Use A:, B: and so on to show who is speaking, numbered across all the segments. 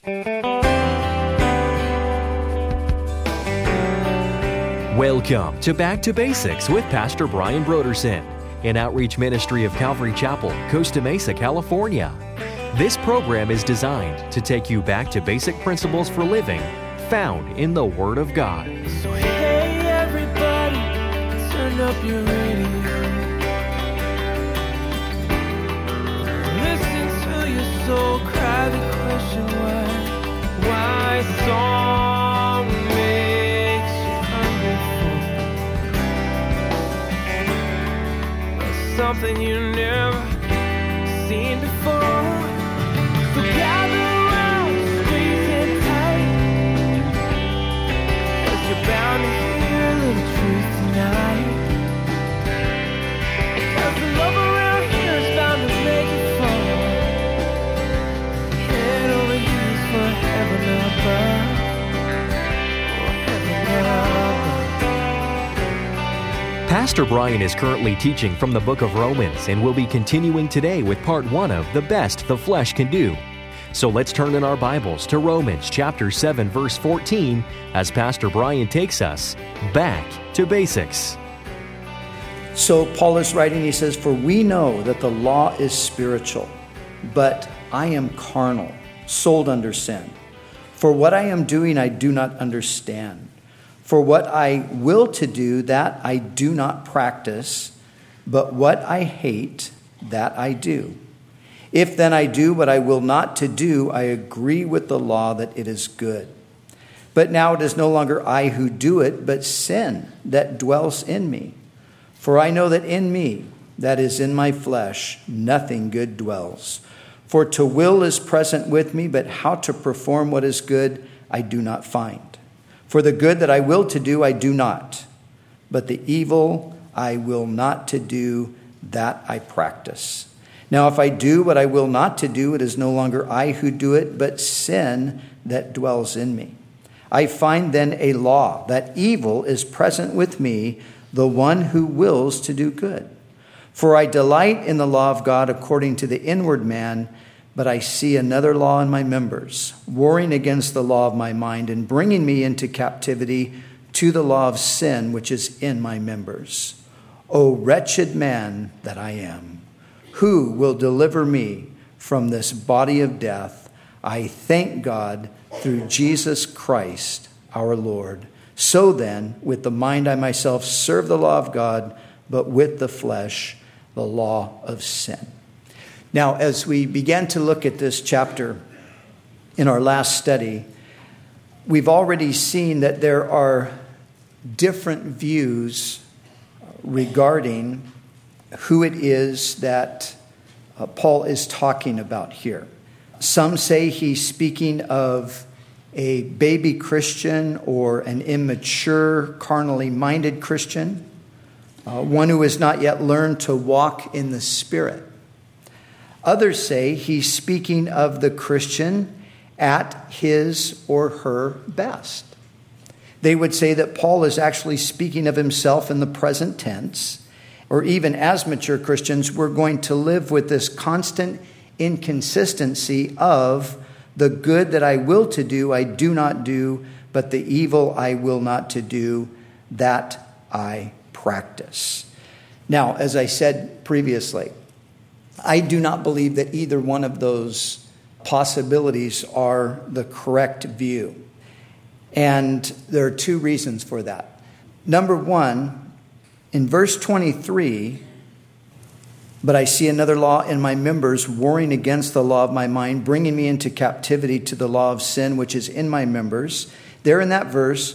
A: Welcome to Back to Basics with Pastor Brian Brodersen, an outreach ministry of Calvary Chapel, Costa Mesa, California. This program is designed to take you back to basic principles for living found in the Word of God.
B: So hey everybody, turn up your radio. Listen to your soul cry the question why song makes you hungry for something you never seen before. So gather around, squeeze it tight, 'cause you're bound to hear a little truth tonight. 'Cause the love around here is bound to make you fall. Head over heels for heaven above. Oh, heaven above.
A: Pastor Brian is currently teaching from the book of Romans and will be continuing today with part 1 of The Best the Flesh Can Do. So let's turn in our Bibles to Romans chapter 7, verse 14, as Pastor Brian takes us back to basics.
C: So Paul is writing, he says, "For we know that the law is spiritual, but I am carnal, sold under sin. For what I am doing I do not understand. For what I will to do, that I do not practice, but what I hate, that I do. If then I do what I will not to do, I agree with the law that it is good. But now it is no longer I who do it, but sin that dwells in me. For I know that in me, that is in my flesh, nothing good dwells. For to will is present with me, but how to perform what is good I do not find. For the good that I will to do, I do not. But the evil I will not to do, that I practice. Now if I do what I will not to do, it is no longer I who do it, but sin that dwells in me. I find then a law, that evil is present with me, the one who wills to do good. For I delight in the law of God according to the inward man, but I see another law in my members, warring against the law of my mind and bringing me into captivity to the law of sin which is in my members. O wretched man that I am, who will deliver me from this body of death? I thank God through Jesus Christ our Lord. So then, with the mind I myself serve the law of God, but with the flesh, the law of sin." Now, as we began to look at this chapter in our last study, we've already seen that there are different views regarding who it is that Paul is talking about here. Some say he's speaking of a baby Christian or an immature, carnally minded Christian, one who has not yet learned to walk in the Spirit. Others say he's speaking of the Christian at his or her best. They would say that Paul is actually speaking of himself in the present tense, or even as mature Christians, we're going to live with this constant inconsistency of the good that I will to do, I do not do, but the evil I will not to do, that I practice. Now, as I said previously, I do not believe that either one of those possibilities are the correct view. And there are two reasons for that. Number one, in verse 23, "But I see another law in my members, warring against the law of my mind, bringing me into captivity to the law of sin, which is in my members." There in that verse,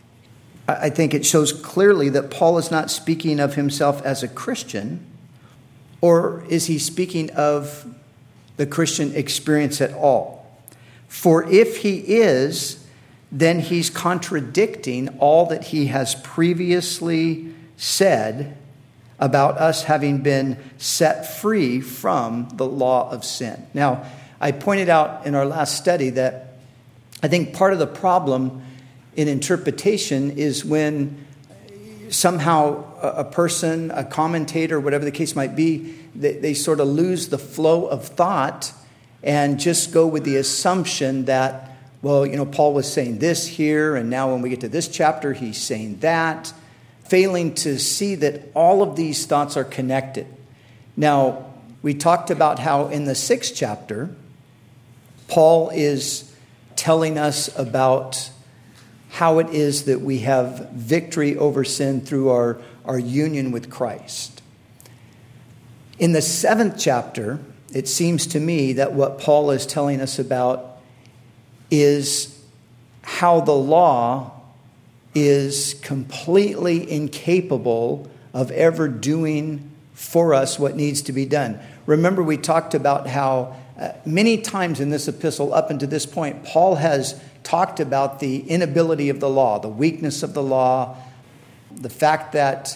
C: I think it shows clearly that Paul is not speaking of himself as a Christian, or is he speaking of the Christian experience at all? For if he is, then he's contradicting all that he has previously said about us having been set free from the law of sin. Now, I pointed out in our last study that I think part of the problem in interpretation is when somehow a person, a commentator, whatever the case might be, they sort of lose the flow of thought and just go with the assumption that, well, Paul was saying this here, and now when we get to this chapter, he's saying that, failing to see that all of these thoughts are connected. Now, we talked about how in the 6th chapter, Paul is telling us about how it is that we have victory over sin through our union with Christ. In the 7th chapter, it seems to me that what Paul is telling us about is how the law is completely incapable of ever doing for us what needs to be done. Remember, we talked about how many times in this epistle up until this point, Paul has talked about the inability of the law, the weakness of the law, the fact that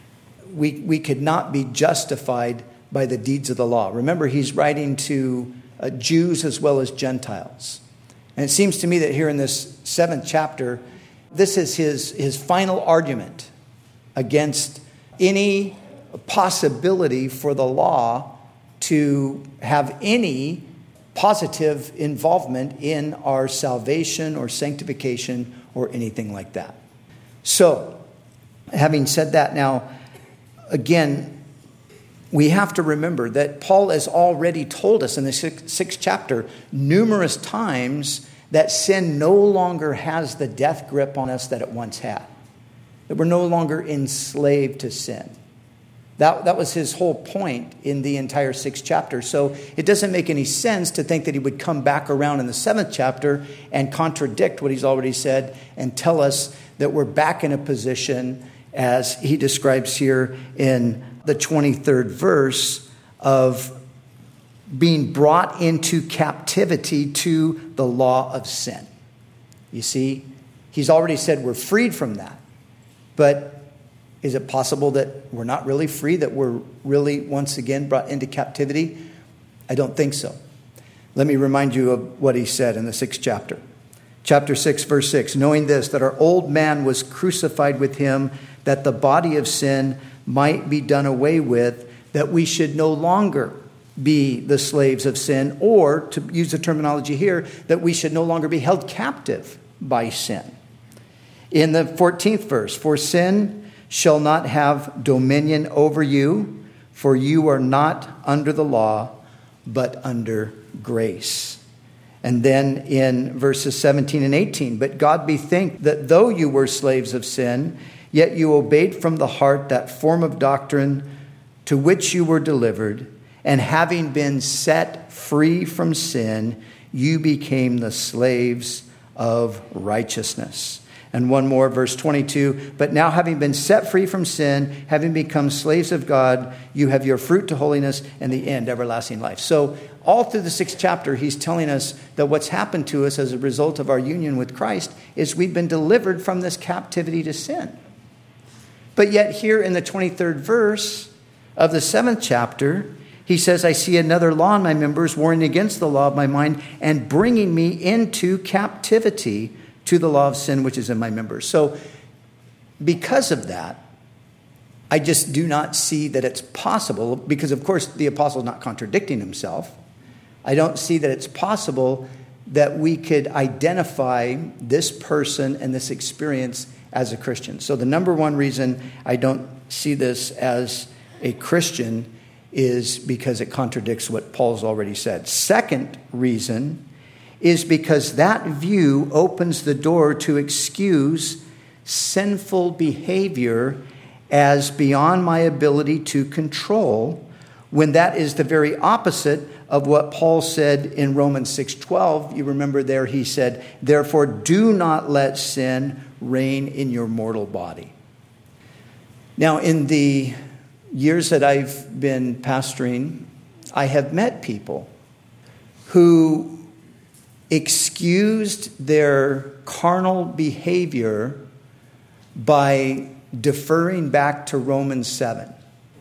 C: we could not be justified by the deeds of the law. Remember, he's writing to Jews as well as Gentiles. And it seems to me that here in this 7th chapter, this is his final argument against any possibility for the law to have any positive involvement in our salvation or sanctification or anything like that. So, having said that, now, again, we have to remember that Paul has already told us in the 6th chapter numerous times that sin no longer has the death grip on us that it once had. That we're no longer enslaved to sin. That was his whole point in the entire 6th chapter. So it doesn't make any sense to think that he would come back around in the 7th chapter and contradict what he's already said and tell us that we're back in a position, as he describes here in the 23rd verse, of being brought into captivity to the law of sin. You see, he's already said we're freed from that. But is it possible that we're not really free, that we're really once again brought into captivity? I don't think so. Let me remind you of what he said in the 6th chapter. Chapter 6, verse 6, knowing this, that our old man was crucified with him, that the body of sin might be done away with, that we should no longer be the slaves of sin, or, to use the terminology here, that we should no longer be held captive by sin. In the 14th verse, for sin shall not have dominion over you, for you are not under the law, but under grace. And then in verses 17 and 18, but God be thanked that though you were slaves of sin, yet you obeyed from the heart that form of doctrine to which you were delivered, and having been set free from sin, you became the slaves of righteousness. And one more, verse 22, but now having been set free from sin, having become slaves of God, you have your fruit to holiness and the end, everlasting life. So all through the 6th chapter, he's telling us that what's happened to us as a result of our union with Christ is we've been delivered from this captivity to sin. But yet here in the 23rd verse of the 7th chapter, he says, I see another law in my members, warring against the law of my mind and bringing me into captivity to the law of sin which is in my members. So because of that, I just do not see that it's possible, because of course the apostle is not contradicting himself. I don't see that it's possible that we could identify this person and this experience as a Christian. So the number one reason I don't see this as a Christian is because it contradicts what Paul's already said. Second reason is because that view opens the door to excuse sinful behavior as beyond my ability to control, when that is the very opposite of what Paul said in Romans 6:12. You remember there he said, therefore do not let sin reign in your mortal body. Now, in the years that I've been pastoring, I have met people who excused their carnal behavior by deferring back to Romans 7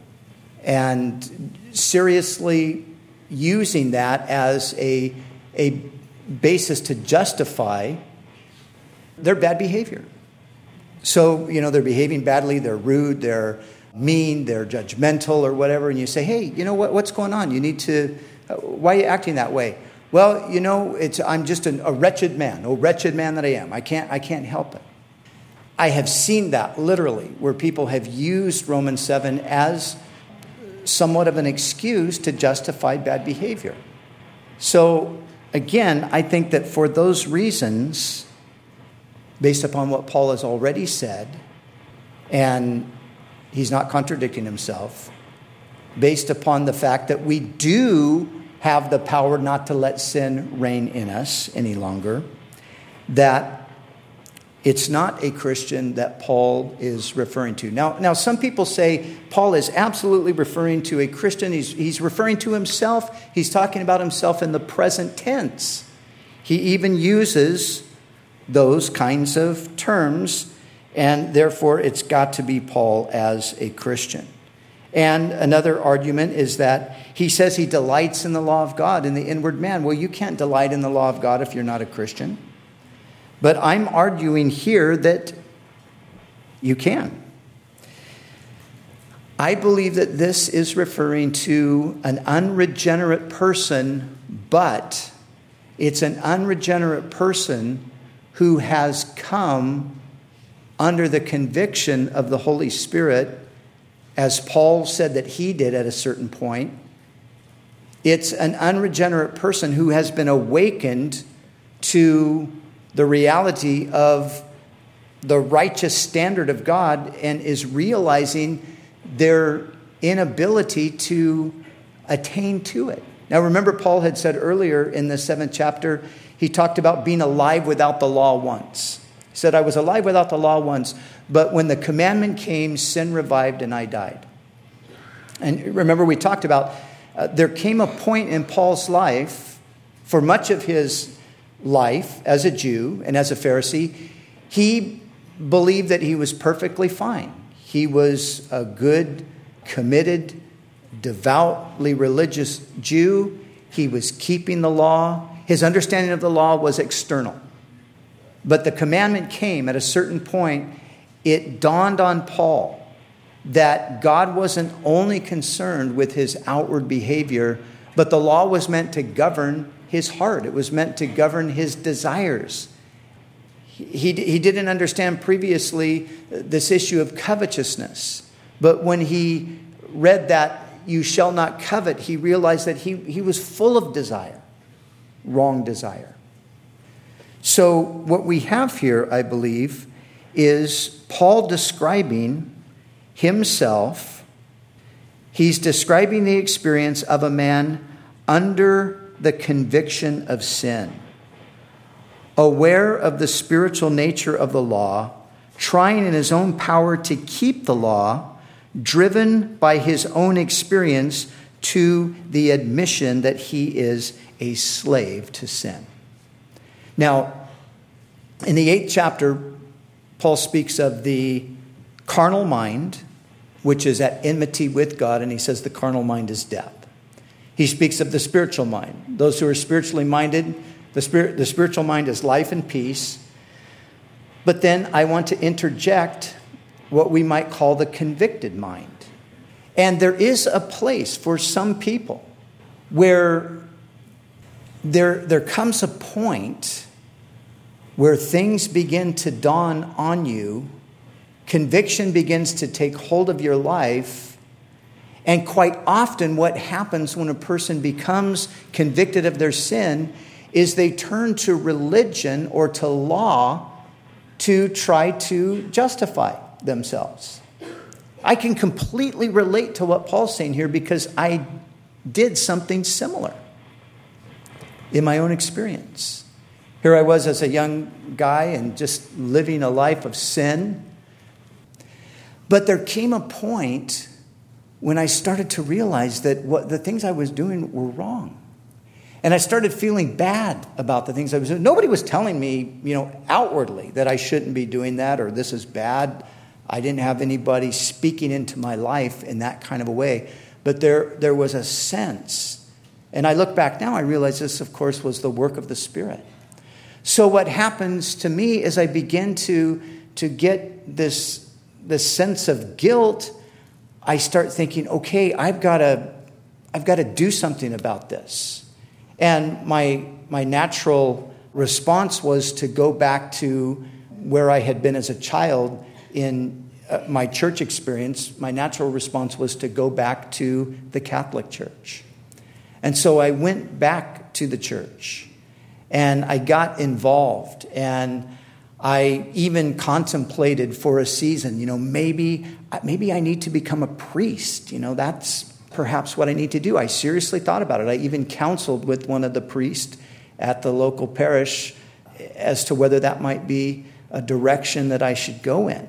C: and seriously using that as a basis to justify their bad behavior. So, they're behaving badly, they're rude, they're mean, they're judgmental or whatever, and you say, hey, what's going on? You need to, why are you acting that way? Well, I'm just a wretched man. Oh, wretched man that I am. I can't help it. I have seen that literally, where people have used Romans 7 as somewhat of an excuse to justify bad behavior. So, again, I think that for those reasons, based upon what Paul has already said, and he's not contradicting himself, based upon the fact that we do have the power not to let sin reign in us any longer, that it's not a Christian that Paul is referring to. Now, some people say Paul is absolutely referring to a Christian. He's referring to himself. He's talking about himself in the present tense. He even uses those kinds of terms, and therefore it's got to be Paul as a Christian. And another argument is that he says he delights in the law of God, in the inward man. Well, you can't delight in the law of God if you're not a Christian. But I'm arguing here that you can. I believe that this is referring to an unregenerate person, but it's an unregenerate person who has come under the conviction of the Holy Spirit, as Paul said that he did at a certain point. It's an unregenerate person who has been awakened to the reality of the righteous standard of God and is realizing their inability to attain to it. Now, remember, Paul had said earlier in the 7th chapter, he talked about being alive without the law once. He said, I was alive without the law once, but when the commandment came, sin revived and I died. And remember, we talked about there came a point in Paul's life, for much of his life as a Jew and as a Pharisee, he believed that he was perfectly fine. He was a good, committed, devoutly religious Jew. He was keeping the law. His understanding of the law was external. But the commandment came at a certain point. It dawned on Paul that God wasn't only concerned with his outward behavior, but the law was meant to govern his heart. It was meant to govern his desires. He didn't understand previously this issue of covetousness. But when he read that you shall not covet, he realized that he was full of desire, wrong desire. So what we have here, I believe, is Paul describing himself. He's describing the experience of a man under the conviction of sin, aware of the spiritual nature of the law, trying in his own power to keep the law, driven by his own experience to the admission that he is a slave to sin. Now, in the 8th chapter, Paul speaks of the carnal mind, which is at enmity with God, and he says the carnal mind is death. He speaks of the spiritual mind. Those who are spiritually minded, the spiritual mind is life and peace. But then I want to interject what we might call the convicted mind. And there is a place for some people where there comes a point where things begin to dawn on you, conviction begins to take hold of your life. And quite often what happens when a person becomes convicted of their sin is they turn to religion or to law to try to justify themselves. I can completely relate to what Paul's saying here because I did something similar in my own experience. Here I was as a young guy and just living a life of sin. But there came a point when I started to realize that the things I was doing were wrong. And I started feeling bad about the things I was doing. Nobody was telling me, outwardly that I shouldn't be doing that or this is bad. I didn't have anybody speaking into my life in that kind of a way. But there was a sense. And I look back now, I realize this, of course, was the work of the Spirit. So what happens to me is I begin to get this sense of guilt. I start thinking, okay, I've got to do something about this. And my natural response was to go back to where I had been as a child in my church experience. My natural response was to go back to the Catholic Church. And so I went back to the church and I got involved, and I even contemplated for a season, maybe I need to become a priest. That's perhaps what I need to do. I seriously thought about it. I even counseled with one of the priests at the local parish as to whether that might be a direction that I should go in.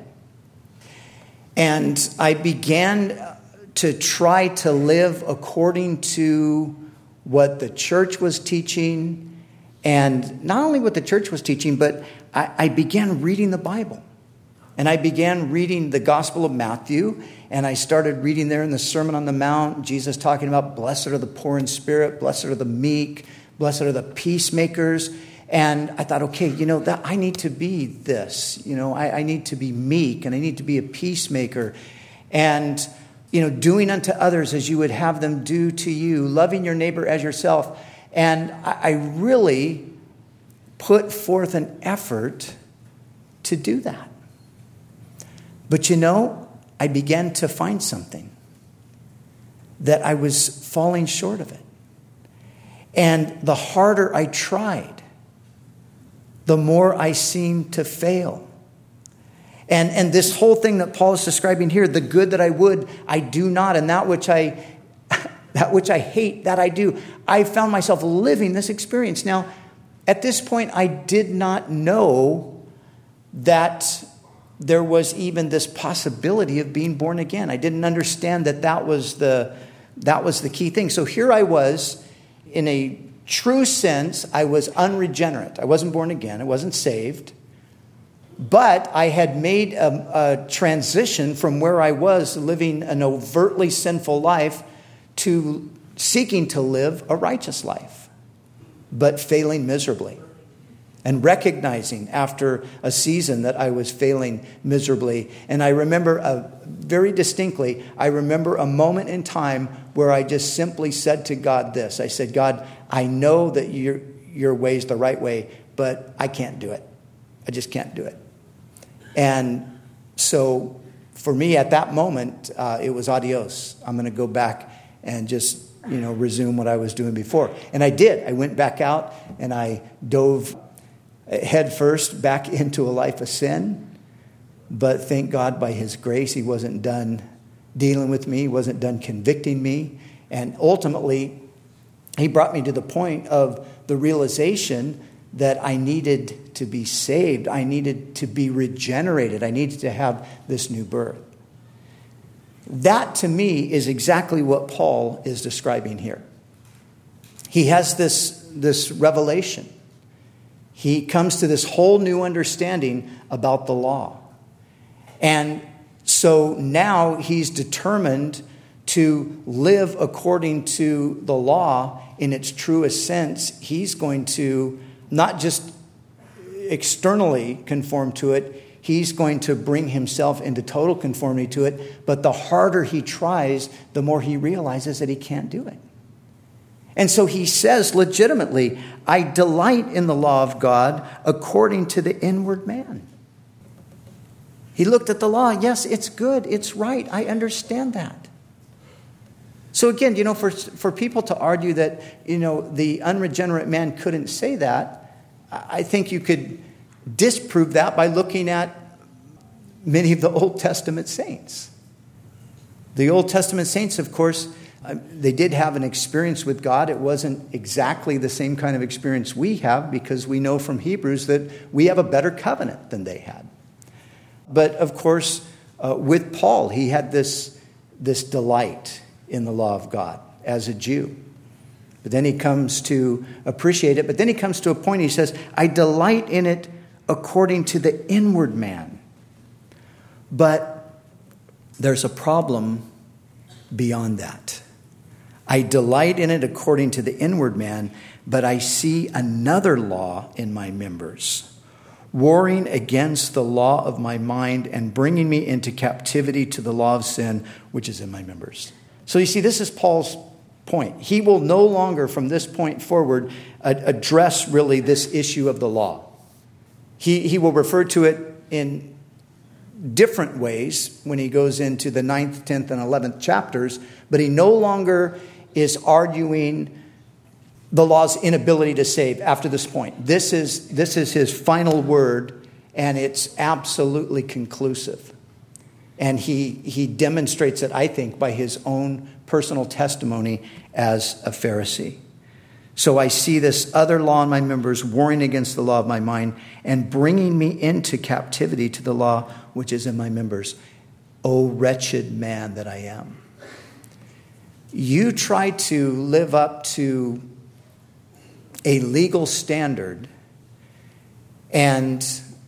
C: And I began to try to live according to what the church was teaching, and not only what the church was teaching, but I began reading the Bible. And I began reading the Gospel of Matthew, and I started reading there in the Sermon on the Mount, Jesus talking about blessed are the poor in spirit, blessed are the meek, blessed are the peacemakers. And I thought, okay, that I need to be this. I need to be meek, and I need to be a peacemaker. And, doing unto others as you would have them do to you, loving your neighbor as yourself. And I really put forth an effort to do that. But I began to find something, that I was falling short of it. And the harder I tried, the more I seemed to fail. And this whole thing that Paul is describing here, the good that I would, I do not, and that which I hate, that I do. I found myself living this experience. Now, at this point, I did not know that there was even this possibility of being born again. I didn't understand that was the key thing. So here I was, in a true sense, I was unregenerate. I wasn't born again. I wasn't saved. But I had made a transition from where I was living an overtly sinful life to seeking to live a righteous life, but failing miserably. And recognizing after a season that I was failing miserably. And I remember very distinctly, I remember a moment in time where I just simply said to God this. I said, God, I know that your way is the right way, but I can't do it. I just can't do it. And so for me at that moment, it was adios. I'm going to go back and just, resume what I was doing before. And I did. I went back out and I dove head first back into a life of sin. But thank God by his grace, he wasn't done dealing with me. He wasn't done convicting me. And ultimately, he brought me to the point of the realization that I needed to be saved. I needed to be regenerated. I needed to have this new birth. That, to me, is exactly what Paul is describing here. He has this revelation. He comes to this whole new understanding about the law. And so now he's determined to live according to the law in its truest sense. He's going to not just externally conform to it, he's going to bring himself into total conformity to it. But the harder he tries, the more he realizes that he can't do it. And so he says legitimately, I delight in the law of God according to the inward man. He looked at the law. Yes, it's good. It's right. I understand that. So again, for people to argue that, the unregenerate man couldn't say that, I think you could disprove that by looking at many of the Old Testament saints. The Old Testament saints, of course, they did have an experience with God. It wasn't exactly the same kind of experience we have, because we know from Hebrews that we have a better covenant than they had. But of course, with Paul, he had this delight in the law of God as a Jew. But then he comes to appreciate it. But then he comes to a point, he says, I delight in it according to the inward man. But there's a problem beyond that. I delight in it according to the inward man, but I see another law in my members, warring against the law of my mind and bringing me into captivity to the law of sin, which is in my members. So you see, this is Paul's point. He will no longer, from this point forward, address really this issue of the law. He will refer to it in different ways when he goes into the 9th, 10th, and 11th chapters, but he no longer is arguing the law's inability to save after this point. This is his final word, and it's absolutely conclusive. And he demonstrates it, I think, by his own personal testimony as a Pharisee. So I see this other law in my members warring against the law of my mind and bringing me into captivity to the law which is in my members. O wretched man that I am. You try to live up to a legal standard, and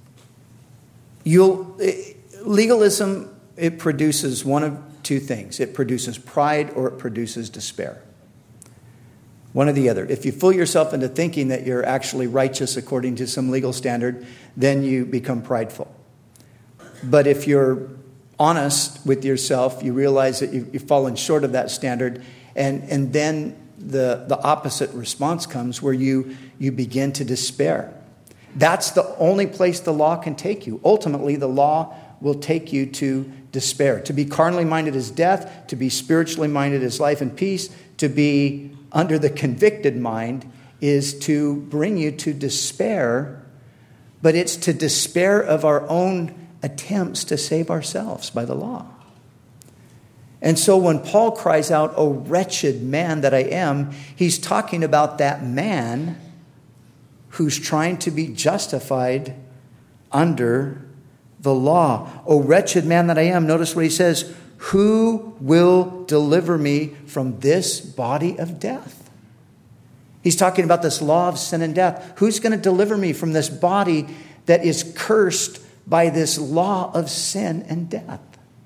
C: legalism, it produces one of two things. It produces pride or it produces despair. One or the other. If you fool yourself into thinking that you're actually righteous according to some legal standard, then you become prideful. But if you're honest with yourself, you realize that you've fallen short of that standard, and then the opposite response comes where you begin to despair. That's the only place the law can take you. Ultimately, the law will take you to despair. To be carnally minded is death. To be spiritually minded is life and peace. To be under the convicted mind is to bring you to despair, but it's to despair of our own attempts to save ourselves by the law. And so when Paul cries out, "O wretched man that I am," he's talking about that man who's trying to be justified under the law. "O wretched man that I am," notice what he says, "who will deliver me from this body of death?" He's talking about this law of sin and death. Who's going to deliver me from this body that is cursed by this law of sin and death?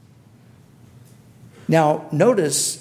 C: Now, notice,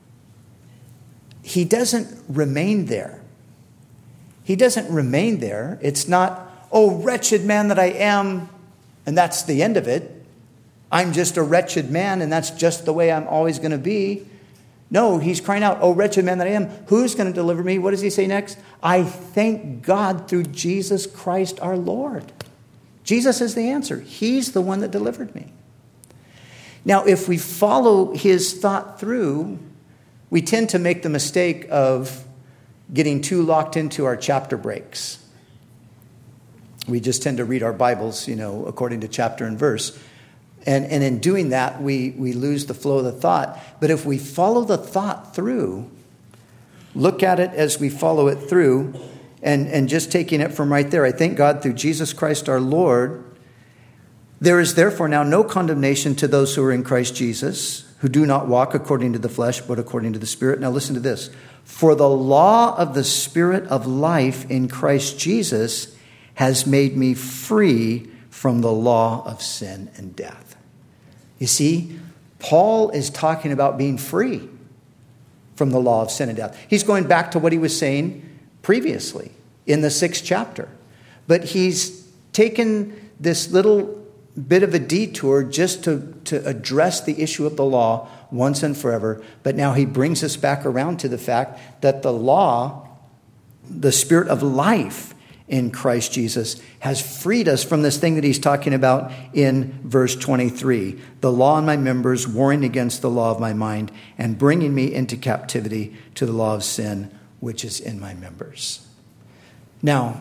C: he doesn't remain there. He doesn't remain there. It's not, "Oh, wretched man that I am," and that's the end of it. I'm just a wretched man, and that's just the way I'm always going to be. No, he's crying out, "Oh, wretched man that I am, who's going to deliver me?" What does he say next? "I thank God through Jesus Christ our Lord." Jesus is the answer. He's the one that delivered me. Now, if we follow his thought through, we tend to make the mistake of getting too locked into our chapter breaks. We just tend to read our Bibles, according to chapter and verse. And in doing that, we lose the flow of the thought. But if we follow the thought through, look at it as we follow it through, and just taking it from right there, I thank God through Jesus Christ our Lord. There is therefore now no condemnation to those who are in Christ Jesus, who do not walk according to the flesh, but according to the Spirit. Now listen to this. For the law of the Spirit of life in Christ Jesus has made me free from the law of sin and death. You see, Paul is talking about being free from the law of sin and death. He's going back to what he was saying previously in the 6th chapter. But he's taken this little bit of a detour just to address the issue of the law once and forever. But now he brings us back around to the fact that the law, the Spirit of life in Christ Jesus, has freed us from this thing that he's talking about in verse 23. The law in my members, warring against the law of my mind, and bringing me into captivity to the law of sin, which is in my members. Now,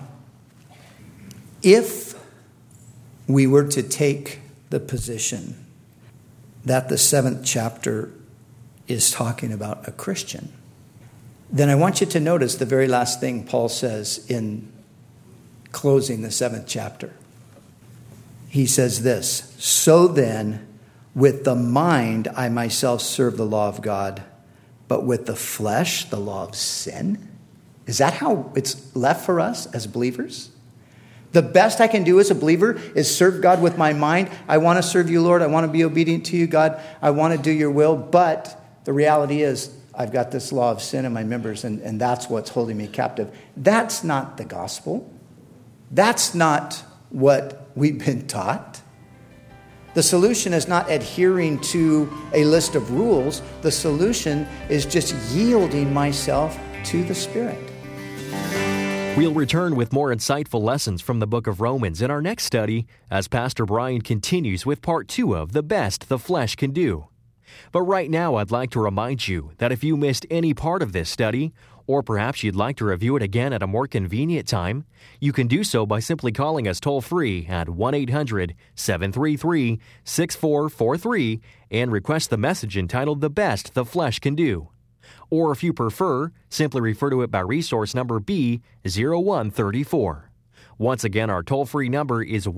C: if we were to take the position that the 7th chapter is talking about a Christian, then I want you to notice the very last thing Paul says in closing the 7th chapter. He says this, "So then, with the mind I myself serve the law of God, but with the flesh, the law of sin." Is that how it's left for us as believers? The best I can do as a believer is serve God with my mind. I want to serve you, Lord. I want to be obedient to you, God. I want to do your will. But the reality is I've got this law of sin in my members, and that's what's holding me captive. That's not the gospel. That's not what we've been taught. The solution is not adhering to a list of rules. The solution is just yielding myself to the Spirit.
A: We'll return with more insightful lessons from the book of Romans in our next study as Pastor Brian continues with part 2 of The Best the Flesh Can Do. But right now, I'd like to remind you that if you missed any part of this study, or perhaps you'd like to review it again at a more convenient time, you can do so by simply calling us toll-free at 1-800-733-6443 and request the message entitled The Best the Flesh Can Do. Or if you prefer, simply refer to it by resource number B0134. Once again, our toll-free number is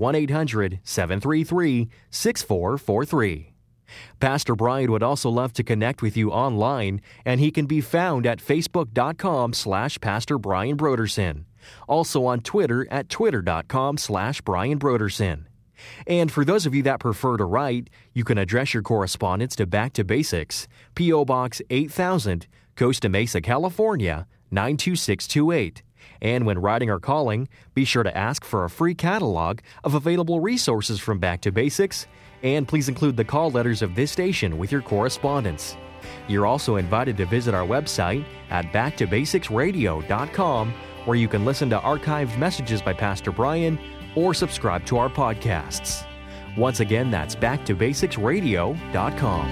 A: 1-800-733-6443. Pastor Brian would also love to connect with you online, and he can be found at facebook.com/Pastor Brian Brodersen. Also on Twitter at twitter.com/Brian Brodersen. And for those of you that prefer to write, you can address your correspondence to Back to Basics, P.O. Box 8000, Costa Mesa, California, 92628. And when writing or calling, be sure to ask for a free catalog of available resources from Back to Basics, and please include the call letters of this station with your correspondence. You're also invited to visit our website at backtobasicsradio.com, where you can listen to archived messages by Pastor Brian or subscribe to our podcasts. Once again, that's backtobasicsradio.com.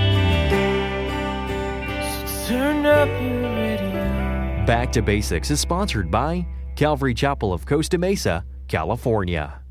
B: So turn up your radio.
A: Back to Basics is sponsored by Calvary Chapel of Costa Mesa, California.